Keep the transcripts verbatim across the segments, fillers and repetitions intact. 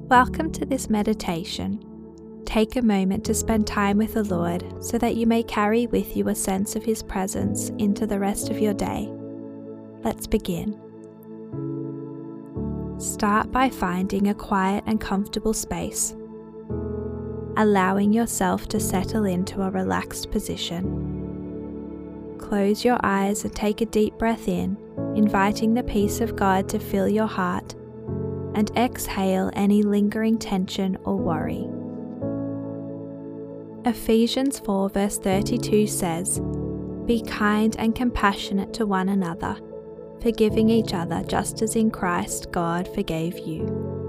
Welcome to this meditation. Take a moment to spend time with the Lord so that you may carry with you a sense of His presence into the rest of your day. Let's begin. Start by finding a quiet and comfortable space, allowing yourself to settle into a relaxed position. Close your eyes and take a deep breath in, inviting the peace of God to fill your heart, and exhale any lingering tension or worry. Ephesians four verse thirty-two says, "Be kind and compassionate to one another, forgiving each other just as in Christ God forgave you."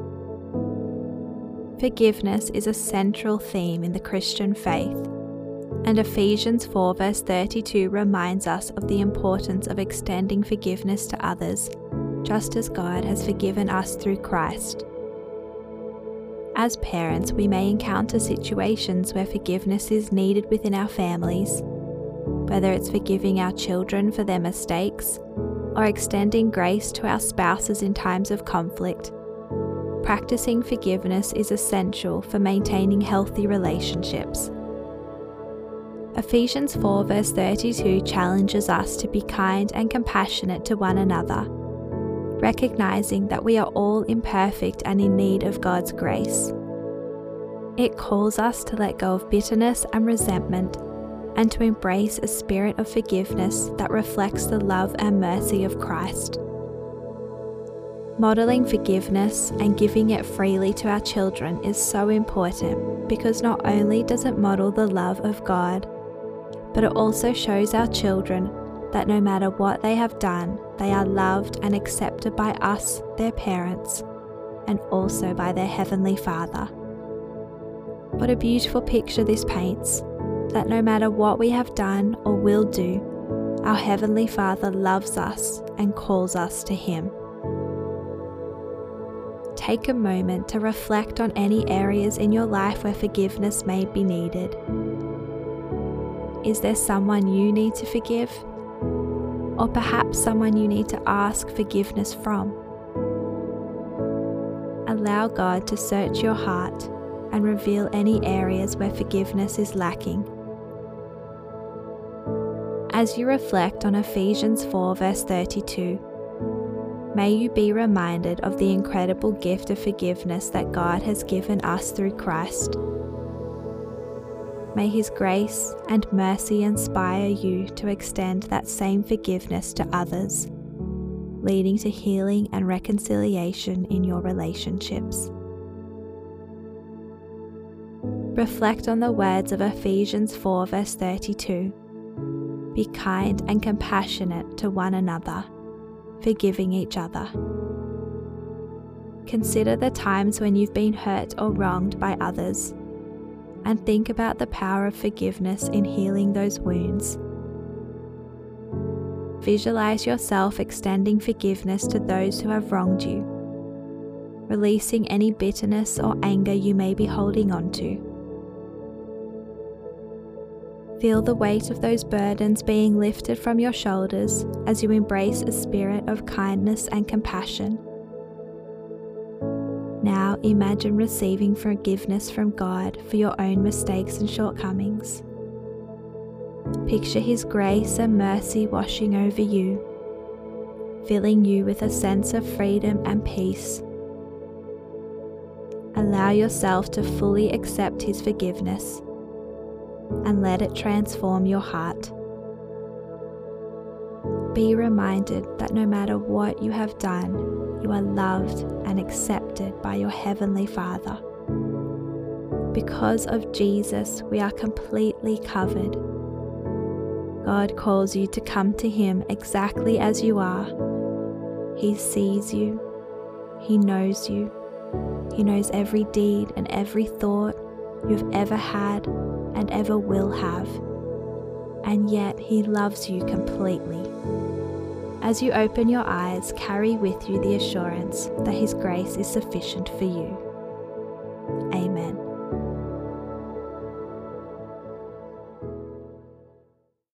Forgiveness is a central theme in the Christian faith, and Ephesians four verse thirty-two reminds us of the importance of extending forgiveness to others, just as God has forgiven us through Christ. As parents, we may encounter situations where forgiveness is needed within our families, whether it's forgiving our children for their mistakes or extending grace to our spouses in times of conflict. Practicing forgiveness is essential for maintaining healthy relationships. Ephesians four verse thirty-two challenges us to be kind and compassionate to one another, recognizing that we are all imperfect and in need of God's grace. It calls us to let go of bitterness and resentment and to embrace a spirit of forgiveness that reflects the love and mercy of Christ. Modeling forgiveness and giving it freely to our children is so important because not only does it model the love of God, but it also shows our children that no matter what they have done, they are loved and accepted by us, their parents, and also by their Heavenly Father. What a beautiful picture this paints, that no matter what we have done or will do, our Heavenly Father loves us and calls us to Him. Take a moment to reflect on any areas in your life where forgiveness may be needed. Is there someone you need to forgive? Or perhaps someone you need to ask forgiveness from? Allow God to search your heart and reveal any areas where forgiveness is lacking. As you reflect on Ephesians four verse thirty-two, may you be reminded of the incredible gift of forgiveness that God has given us through Christ. May His grace and mercy inspire you to extend that same forgiveness to others, leading to healing and reconciliation in your relationships. Reflect on the words of Ephesians four verse thirty-two. Be kind and compassionate to one another, forgiving each other. Consider the times when you've been hurt or wronged by others, and think about the power of forgiveness in healing those wounds. Visualize yourself extending forgiveness to those who have wronged you, releasing any bitterness or anger you may be holding on to. Feel the weight of those burdens being lifted from your shoulders as you embrace a spirit of kindness and compassion. Now imagine receiving forgiveness from God for your own mistakes and shortcomings. Picture His grace and mercy washing over you, filling you with a sense of freedom and peace. Allow yourself to fully accept His forgiveness and let it transform your heart. Be reminded that no matter what you have done, you are loved and accepted by your Heavenly Father. Because of Jesus, we are completely covered. God calls you to come to Him exactly as you are. He sees you. He knows you. He knows every deed and every thought you've ever had and ever will have. And yet He loves you completely. As you open your eyes, carry with you the assurance that His grace is sufficient for you.